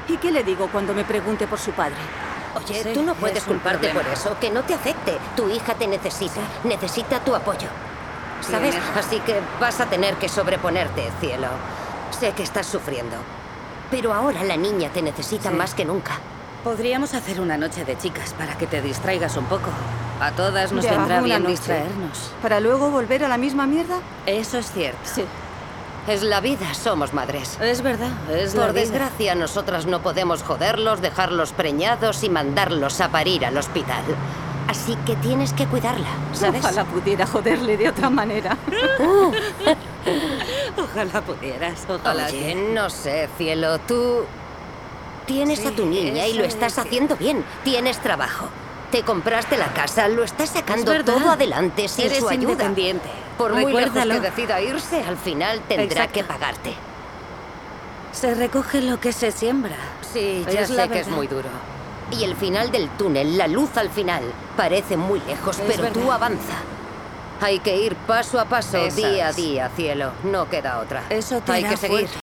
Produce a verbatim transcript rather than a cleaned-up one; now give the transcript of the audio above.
¿Y qué le digo cuando me pregunte por su padre? Oye, Sí, tú no puedes es un culparte por problema. eso. Que no te afecte. Tu hija te necesita. Necesita tu apoyo. ¿Sabes? Tienes razón. Así que vas a tener que sobreponerte, cielo. Sé que estás sufriendo. Pero ahora la niña te necesita Sí. más que nunca. Podríamos hacer una noche de chicas para que te distraigas un poco. A todas nos Ya, vendrá una bien noche. distraernos. ¿Para luego volver a la misma mierda? Eso es cierto. Sí. Es la vida, somos madres. Es verdad, es la Por vida. desgracia, nosotras no podemos joderlos, dejarlos preñados y mandarlos a parir al hospital. Así que tienes que cuidarla, ¿sabes? Ojalá pudiera joderle de otra manera. Ojalá pudieras, ojalá. Oye, no sé, cielo, tú... Tienes Sí, a tu niña y eso lo es estás cierto. haciendo bien. Tienes trabajo. Te compraste la casa, lo estás Es sacando verdad. todo adelante sin Eres su ayuda. independiente. Por muy lejos Recuérdalo. que decida irse, al final tendrá Exacto. que pagarte. Se recoge lo que se siembra. Sí, ya Es sé la que es verdad. muy duro. Y el final del túnel, la luz al final, parece muy lejos, Es pero tú verdad. avanza. Hay que ir paso a paso, Eso día a es. día, cielo. No queda otra. Eso te Hay hará que seguir. fuerte.